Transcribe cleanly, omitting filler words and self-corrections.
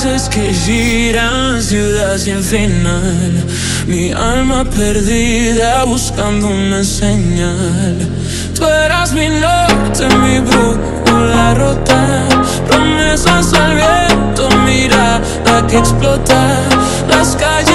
luces que giran, ciudad sin final. Mi alma perdida buscando una señal. Tú eras mi norte, mi brújula rota. Promesas al viento, mirada que explota. Las calles